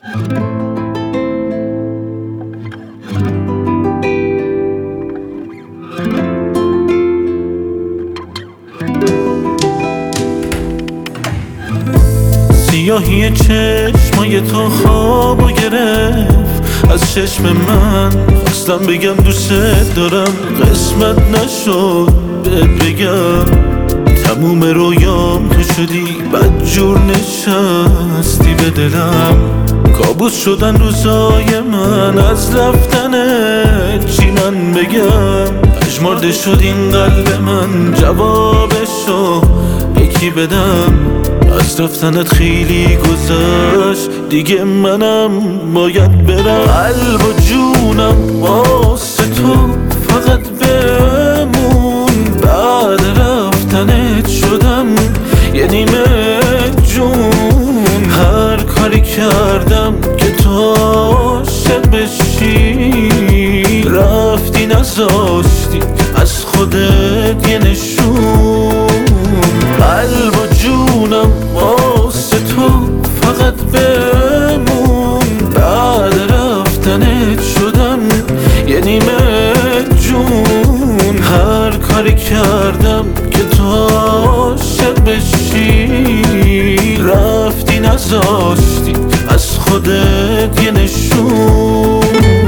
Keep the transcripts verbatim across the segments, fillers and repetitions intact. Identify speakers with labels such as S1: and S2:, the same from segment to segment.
S1: سیاهی چشمای تو خوابو گرفت از چشم من، خواستم بگم دوست دارم، قسمت نشد بهت بگم. تموم رویام تو شدی، بدجور نشستی به دلم. کابوس شدن روزای من، از رفتنت چی من بگم. پژمرده شد این قلب من، جوابشو یکی بدم. از رفتنت خیلی گذشت، دیگه منم باید برم. قلب و جونم واسه تو فقط بمون، بعد رفتنت شدم یه نیمه جون. هر کاری کردم که تو عاشق بشی، رفتی نذاشتی از خودت یه نشون. قلب و جونم واسه تو فقط بمون، بعد رفتنت شدم یه نیمه جون. هر کاری کردم که تو عاشق بشی، رفتی نذاشتی از خودت یه نشون.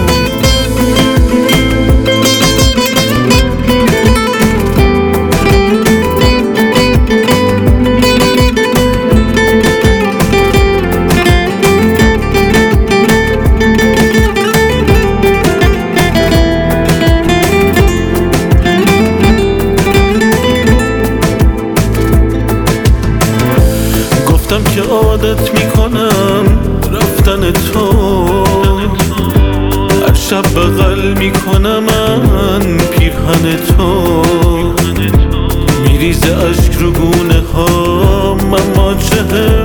S1: گفتم که عادت میکنم رفتن تو، هر شب بغل میکنم من پیرهن تو. میریزه اشک رو گونه ها من مواجهه،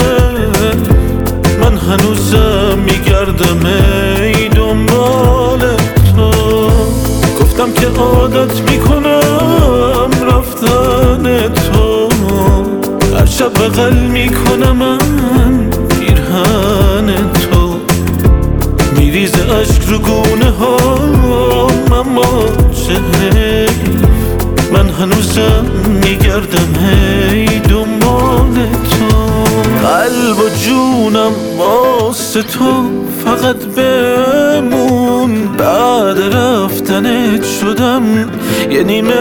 S1: من هنوزم میگردم ای دنبال تو. گفتم که عادت میکنم رفتن تو، هر شب بغل میکنم من پیرهن تو. میریزه اشک رو گونه ها من مواجهه، من هنوزم میگردم هی دنبال تو. قلب و جونم واسه تو فقط بمون، بعد رفتنت شدم یه نیمه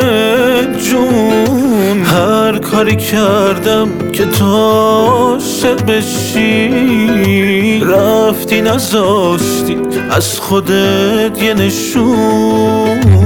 S1: جون. هر کاری کردم که تو عاشق بشی، رفتی نذاشتی از خودت یه نشون.